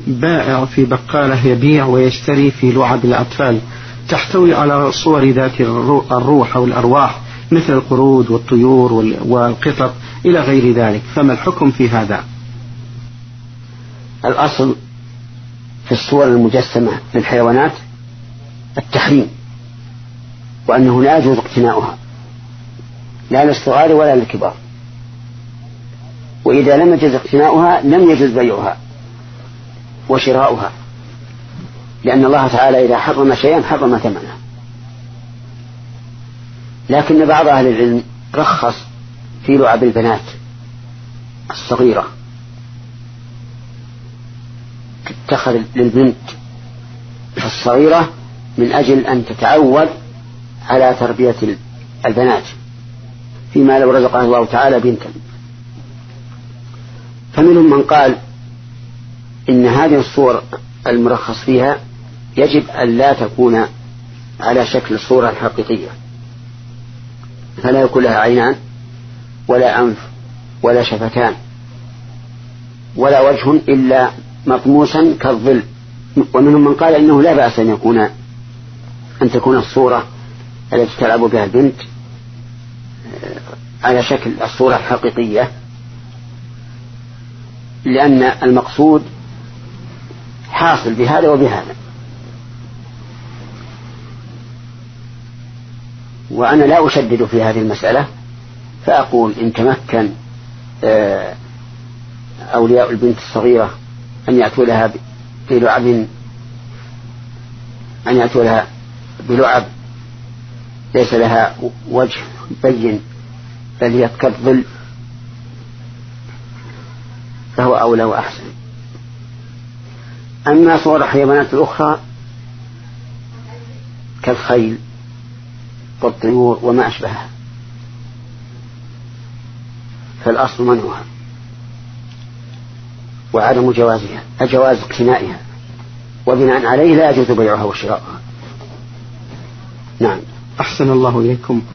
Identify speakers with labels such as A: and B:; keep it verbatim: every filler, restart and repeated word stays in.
A: بائع في بقالة يبيع ويشتري في لعب الأطفال تحتوي على صور ذات الروح أو الأرواح مثل القرود والطيور والقطط إلى غير ذلك، فما الحكم في هذا؟
B: الأصل في الصور المجسمة للحيوانات التحريم، وأنه لا يجوز اقتناؤها لا للصغار ولا للكبار، وإذا لم يجوز اقتناؤها لم يجوز بيعها وشراؤها، لأن الله تعالى إذا حرم شيئا حرم ثمنه. لكن بعض أهل العلم رخص في لعب البنات الصغيرة، اتخذ للبنت الصغيرة من أجل أن تتعود على تربية البنات فيما لو رزقها الله تعالى بنتا. فمنهم من قال إن هذه الصور المرخص فيها يجب أن لا تكون على شكل الصورة الحقيقية، فلا يكون لها عينان ولا أنف ولا شفتان ولا وجه إلا مطموسا كالظل. ومنهم من قال إنه لا بأس أن يكون أن تكون الصورة التي تلعب بها البنت على شكل الصورة الحقيقية، لأن المقصود حاصل بهذا وبهذا. وأنا لا أشدد في هذه المسألة، فأقول إن تمكن أولياء البنت الصغيرة أن يأتوا لها بلعب أن يأتوا لها بلعب ليس لها وجه بين بل هي كالظل، فهو أولى وأحسن. أما صور الحيوانات الأخرى كالخيل والطيور وما أشبهها فالأصل منعها وعدم جوازها أجواز اقتنائها، وبناء عليه لا يجوز بيعها وشراؤها. نعم.
A: أحسن الله إليكم.